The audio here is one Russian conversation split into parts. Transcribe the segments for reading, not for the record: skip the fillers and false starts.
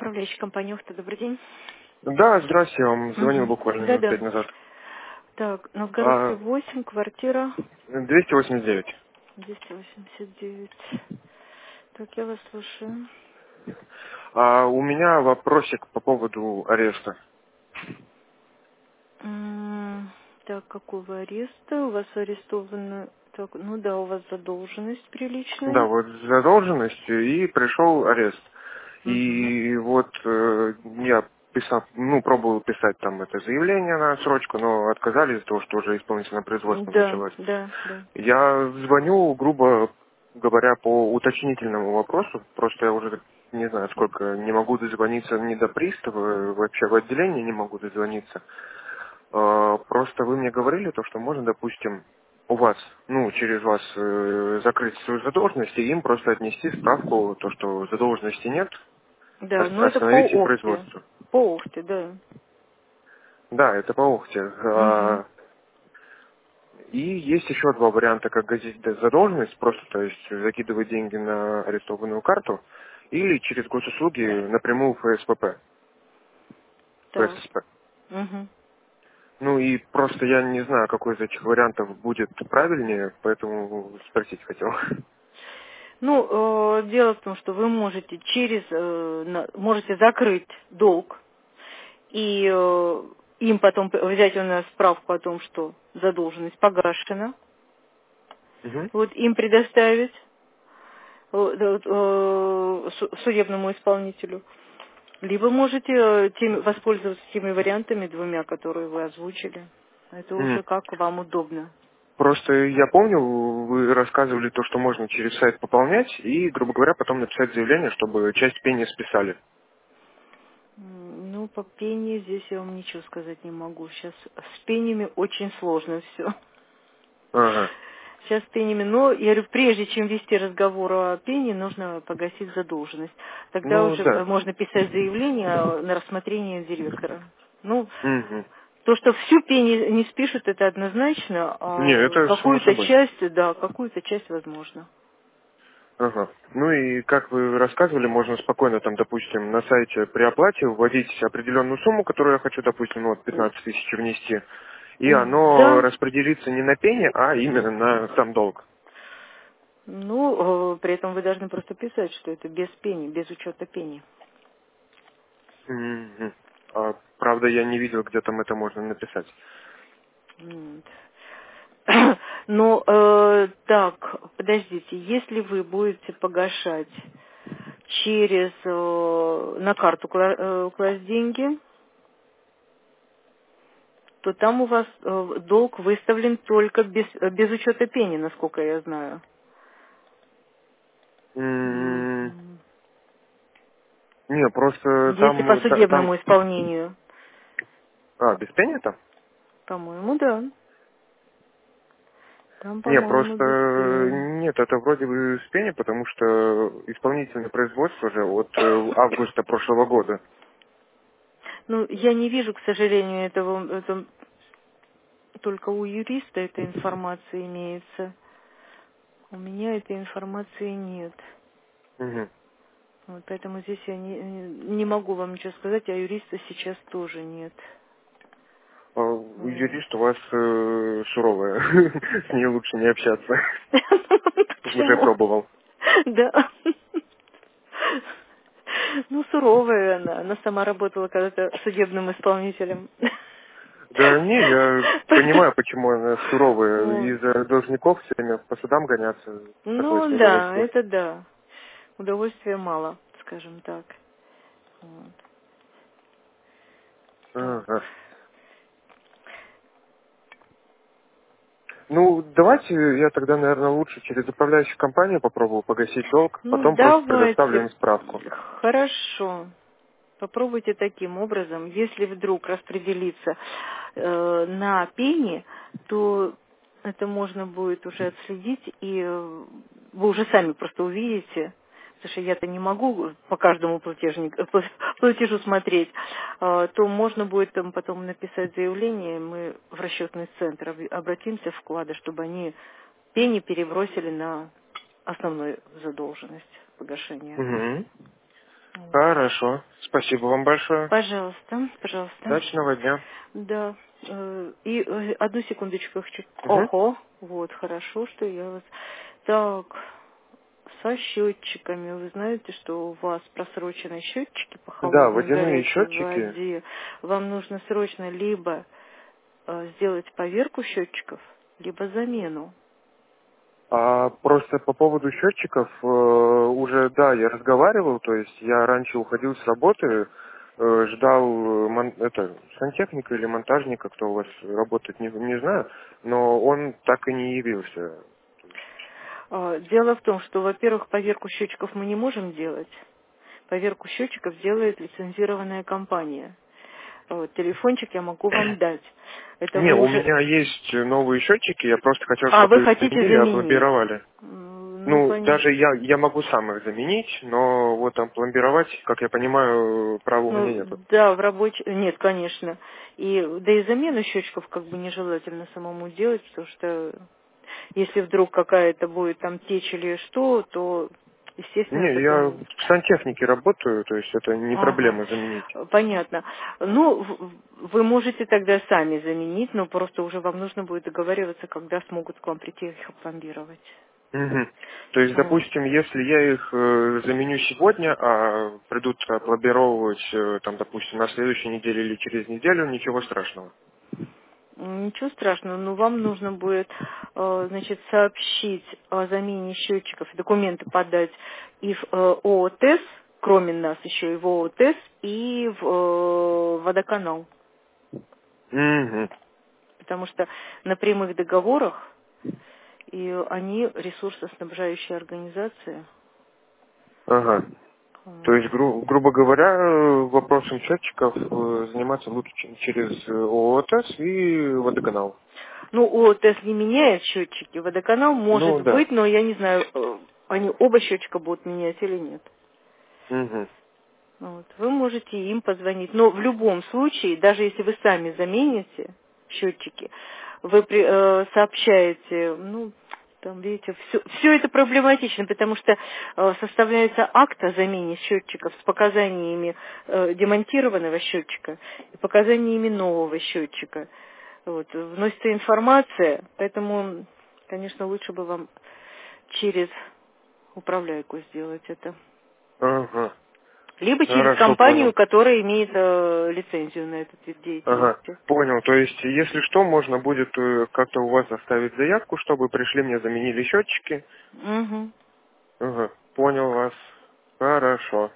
Управляющая компания «Охта», добрый день. Да, здрасте, я вам звонил Угу. буквально минут Да-да. 5 назад. Так, Новгородская А, 8, квартира 289. 289. Так, я вас слушаю. У меня вопросик по поводу ареста. Так, какого ареста? У вас арестовано... Так, ну да, у вас задолженность Да, приличная. вот задолженность, и пришел арест. Угу. И вот я писал, пробовал писать там это заявление на отсрочку, но отказали из-за того, что уже исполнительное производство Да, началось. да, да. Я звоню, грубо говоря, по уточнительному вопросу. Просто я уже не знаю, сколько не могу дозвониться ни до пристава, вообще в отделении не могу дозвониться. Просто вы мне говорили то, что можно, допустим, у вас, через вас закрыть свою задолженность и им просто отнести справку, то, что задолженности нет, Да, ну это по остановите Охте. производство. По Охте, да. Да, это по Охте. Угу. И есть еще два варианта, как гасить задолженность, просто, то есть, закидывать деньги на арестованную карту, или через госуслуги напрямую в ФСПП, Так. ФССП. Угу. Ну и просто я не знаю, какой из этих вариантов будет правильнее, поэтому спросить хотел. Ну, дело в том, что вы можете можете закрыть долг и им потом взять у нас справку о том, что задолженность погашена, Мгм. вот им предоставить судебному исполнителю. Либо можете воспользоваться теми вариантами двумя, которые вы озвучили. Это Мгм. уже как вам удобно. Просто я помню, вы рассказывали то, что можно через сайт пополнять и, грубо говоря, потом написать заявление, чтобы часть пени списали. Ну, по пене здесь я вам ничего сказать не могу. Сейчас с пенями очень сложно все. Ага. Сейчас с пенями, но я говорю, прежде чем вести разговор о пене, нужно погасить задолженность. Тогда Ну уже да. можно писать заявление на рассмотрение директора. Ну, Мгм. то, что всю пени не спишут, это однозначно, Не, а это само какую-то собой. часть, да, какую-то часть возможно. Ага. Ну и как вы рассказывали, можно спокойно там, допустим, на сайте при оплате вводить определенную сумму, которую я хочу, допустим, 15 тысяч внести, и оно Да, распределится не на пени, а именно на сам долг. ну, при этом вы должны просто писать, что это без пени, без учета пени. Мгм. Правда, я не видел, где там это можно написать. Вот. Но так, подождите, если вы будете погашать через на карту класть деньги, то там у вас долг выставлен только без учета пени, насколько я знаю. М, Мгм. Не, просто Если по там, там, судебному исполнению, без пени там? по-моему, да. Там, Не, по-моему, просто без пени. нет, это вроде бы с пени, потому что исполнительное производство же от августа прошлого года. Ну, я не вижу, к сожалению, это только у юриста эта информация имеется. У меня этой информации нет. Мгм. Вот, поэтому здесь я не могу вам ничего сказать, а юриста сейчас тоже нет. Вот. Юрист у вас суровая, с ней лучше не общаться. Уже Почему? пробовал. Да. Ну, суровая она. Она сама работала когда-то судебным исполнителем. Да не, я понимаю, почему она суровая. Вот. Из-за должников все время по судам гоняться. Такое Ну, себе да, удовольствие. это да. Удовольствия мало, скажем так. Вот. Так. Ага. Ну, давайте я тогда, наверное, лучше через управляющую компанию попробую погасить долг, Ну, потом просто предоставлю давайте. им справку. Хорошо. Попробуйте таким образом. Если вдруг распределиться на пени, то это можно будет уже отследить, и вы уже сами просто увидите, потому что я-то не могу по каждому платежу смотреть, то можно будет там потом написать заявление, мы в расчетный центр обратимся в вклады, чтобы они пени перебросили на основную задолженность погашения. Угу. Вот. Хорошо. Хорошо. Спасибо вам большое. Пожалуйста, пожалуйста. Удачного дня. Да. И одну секундочку я хочу. Угу. Ого, вот, хорошо, что я вас... Так, со счетчиками. Вы знаете, что у вас просрочены счетчики по Да, холодной водяные горячей счетчики. воде. Вам нужно срочно либо сделать поверку счетчиков, либо замену. А просто по поводу счетчиков, уже, да, я разговаривал, то есть я раньше уходил с работы, ждал сантехника или монтажника, кто у вас работает, не знаю, но он так и не явился. Дело в том, что, во-первых, поверку счетчиков мы не можем делать. Поверку счетчиков делает лицензированная компания. Вот, телефончик я могу вам дать. Это Не, вы у уже... меня есть новые счетчики, я просто хотел, А, вы чтобы их хотите заменили, заменить? опломбировали. Ну, Ну, понятно. даже я могу сам их заменить, но вот там пломбировать, как я понимаю, права у меня Ну, нету. да, в рабочем... Нет, конечно. Да и замену счетчиков как бы нежелательно самому делать, потому что если вдруг какая-то будет там течь или что, то, естественно, Не, это я заменить. в сантехнике работаю, то есть это не Ага, проблема заменить. понятно. Ну, вы можете тогда сами заменить, но просто уже вам нужно будет договариваться, когда смогут к вам прийти их опломбировать. Мгм. То есть, Вот. допустим, если я их заменю сегодня, а придут опломбировывать, там, допустим, на следующей неделе или через неделю, ничего страшного. Ничего страшного, но вам нужно будет, значит, сообщить о замене счетчиков, документы подать и в ООТЭС, кроме нас еще и в ООТЭС, и в водоканал. Угу. Потому что на прямых договорах и они ресурсоснабжающие организации. Ага. То Вот. есть, грубо говоря, вопросом счетчиков заниматься лучше через ООТС и водоканал. Ну, ООТЭС не меняет счетчики, водоканал Ну, может да. быть, но я не знаю, они оба счетчика будут менять или нет. Угу. Вот. Вы можете им позвонить. Но в любом случае, даже если вы сами замените счетчики, вы сообщаете, ну, там, видите, все это проблематично, потому что составляется акт о замене счетчиков с показаниями демонтированного счетчика и показаниями нового счетчика. Вот. Вносится информация, поэтому, конечно, лучше бы вам через управляйку сделать это. Ага. Либо через Хорошо, компанию, понял. которая имеет лицензию на этот вид Ага. деятельности. Понял. То есть, если что, можно будет как-то у вас оставить заявку, чтобы пришли мне заменили счетчики. Мгм. Ага. Понял вас. Хорошо.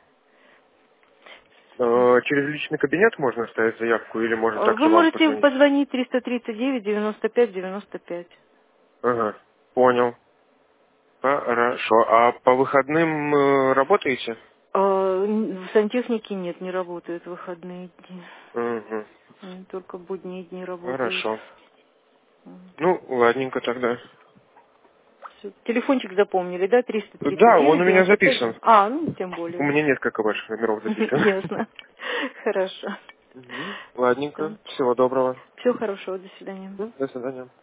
Через личный кабинет можно оставить заявку или можно Вы также вам можете позвонить? позвонить 339-95-95. Ага. Понял. Хорошо. А по выходным работаете? В сантехнике нет, не работают в выходные дни. Угу. Только будние дни работают. Хорошо. Ну, ладненько тогда. Всё. Телефончик запомнили, да? Да, он у меня 339-95? записан. Ну, тем У более. меня несколько ваших номеров записано. Ясно. Хорошо. Ладненько. Всего доброго. Всего хорошего, до свидания. До свидания.